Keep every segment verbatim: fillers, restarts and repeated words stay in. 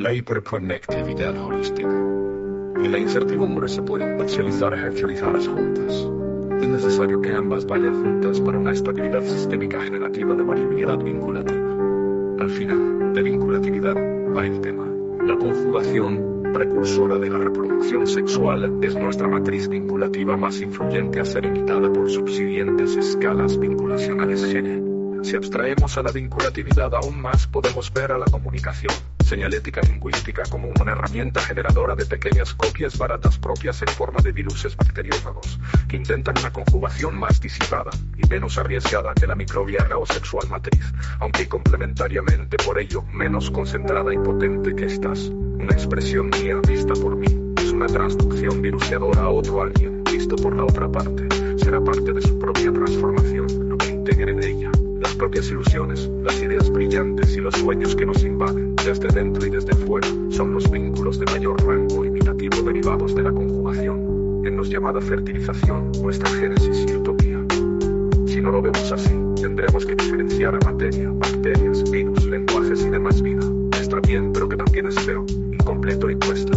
La hiperconectividad holística. En la incertidumbre se pueden parcializar ejercicios juntas. Es necesario que ambas vayan juntas para una estabilidad sistémica generativa de variabilidad vinculativa. Al final, de vinculatividad va el tema. La conjugación, precursora de la reproducción sexual, es nuestra matriz vinculativa más influyente a ser imitada por subsiguientes escalas vinculacionales Gene. Si abstraemos a la vinculatividad aún más, podemos ver a la comunicación, señalética lingüística, como una herramienta generadora de pequeñas copias baratas propias en forma de viruses bacteriófagos, que intentan una conjugación más disipada y menos arriesgada que la microbiana o sexual matriz, aunque complementariamente por ello menos concentrada y potente que estas. Una expresión mía vista por mí es una transducción viruseadora a otro alguien visto por la otra parte. Será parte de su propia transformación, lo que integre en ella. Las propias ilusiones, las ideas brillantes y los sueños que nos invaden, desde dentro y desde fuera, son los vínculos de mayor rango imitativo derivados de la conjugación, en los llamada fertilización, nuestra génesis y utopía. Si no lo vemos así, tendremos que diferenciar a materia, bacterias, virus, lenguajes y demás vida. Está bien, pero que también es feo, incompleto y puesta.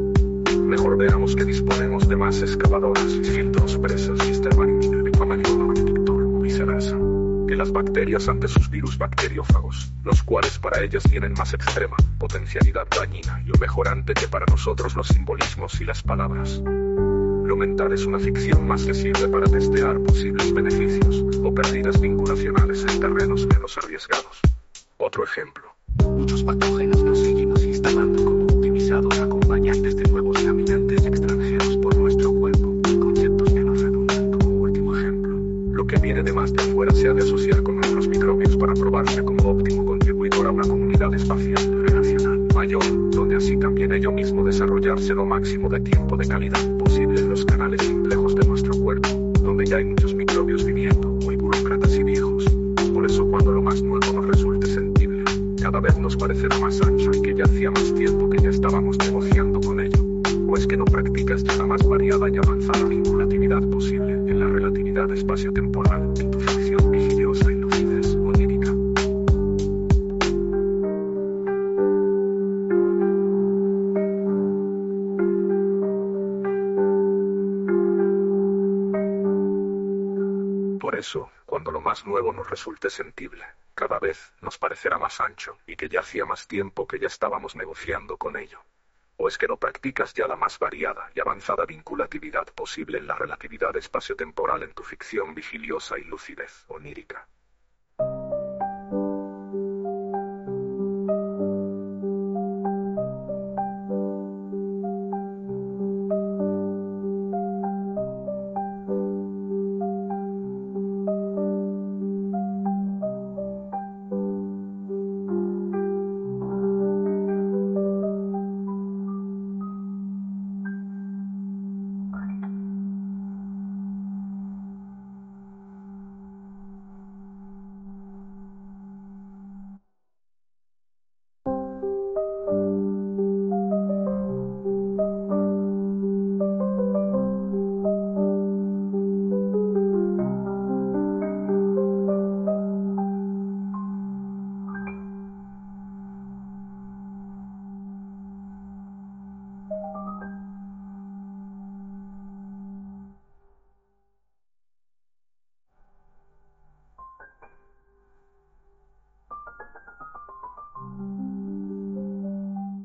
Mejor veamos que disponemos de más excavadoras, filtros, presas, sistema inmune, equamanión, detector o viceversa que las bacterias ante sus virus bacteriófagos, los cuales para ellas tienen más extrema potencialidad dañina y o mejorante que para nosotros los simbolismos y las palabras. Lo mental es una ficción más que sirve para testear posibles beneficios o pérdidas vinculacionales en terrenos menos arriesgados. Otro ejemplo. Muchos patógenos nos seguimos instalando como optimizados acompañantes de nuevos caminantes extranjeros por nuestro cuerpo, conceptos que nos redundan como último ejemplo. Lo que viene de más de afuera se ha de asociar con nuestros microbios para probarse como óptimo contribuidor a una comunidad espacial relacional mayor, donde así también ello mismo desarrollarse lo máximo de tiempo de calidad posible en los canales complejos de nuestro cuerpo, donde ya hay muchos microbios viviendo, muy burócratas y viejos. Por eso cuando lo más nuevo nos resulte sensible, cada vez nos parecerá más ancho y que ya hacía más tiempo que ya estábamos negociando con ello. ¿O es que no practicas ya la más variada y avanzada vinculatividad posible en la relatividad espacio-temporal, en tu ficción vigiliosa y lucidez onírica? Por eso, cuando lo más nuevo nos resulte sensible, cada vez nos parecerá más ancho y que ya hacía más tiempo que ya estábamos negociando con ello. ¿O es que no practicas ya la más variada y avanzada vinculatividad posible en la relatividad espacio-temporal en tu ficción vigiliosa y lucidez onírica?